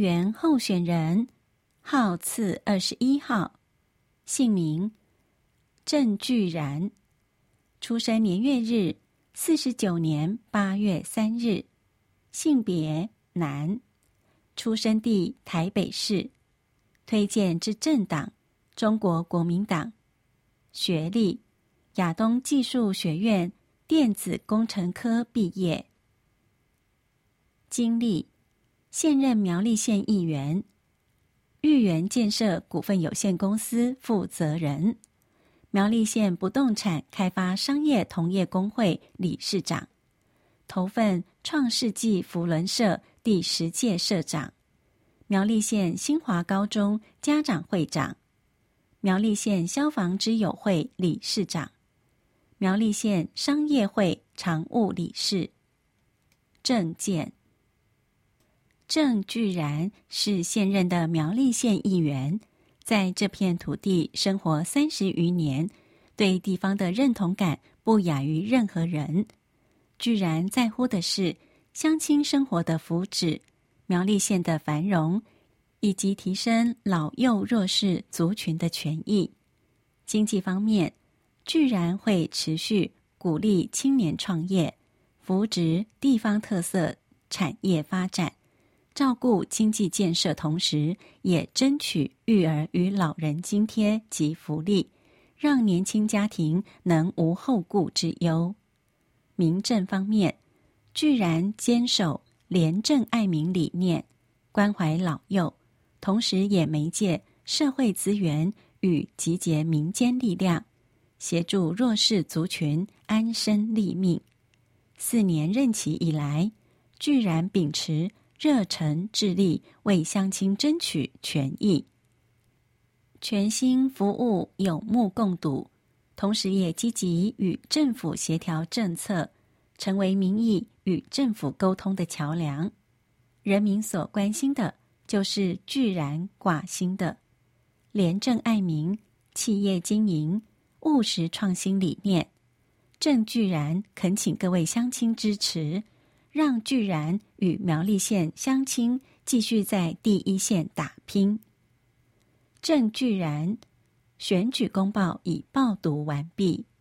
员候选人，号次21号，姓名郑巨然，出生年月日49年8月3日，性别男，出生地台北市，推荐之政党中国国民党，学历亚东技术学院电子工程科毕业，经历现任苗栗县议员，裕源建设股份有限公司负责人，苗栗县不动产开发商业同业公会理事长，头份创世纪扶轮社第10届社长，苗栗县新华高中家长会长，苗栗县消防之友会理事长，苗栗县商业会常务理事。政见：郑巨然是现任的苗栗县议员，在这片土地生活30余年，对地方的认同感不亚于任何人。巨然在乎的是乡亲生活的福祉、苗栗县的繁荣，以及提升老幼弱势族群的权益。经济方面，巨然会持续鼓励青年创业，扶植地方特色产业发展，照顾经济建设，同时也争取育儿与老人津贴及福利，让年轻家庭能无后顾之忧。民政方面，巨然坚守廉政爱民理念，关怀老幼，同时也媒介社会资源与集结民间力量，协助弱势族群安身立命。4年任期以来，巨然秉持热忱致力为乡亲争取权益，全心服务有目共睹，同时也积极与政府协调政策，成为民意与政府沟通的桥梁。人民所关心的就是巨然挂心的廉政爱民、企业经营、务实创新理念。郑巨然恳请各位乡亲支持，让巨然与苗栗县乡亲继续在第一线打拼。郑巨然选举公报已报读完毕。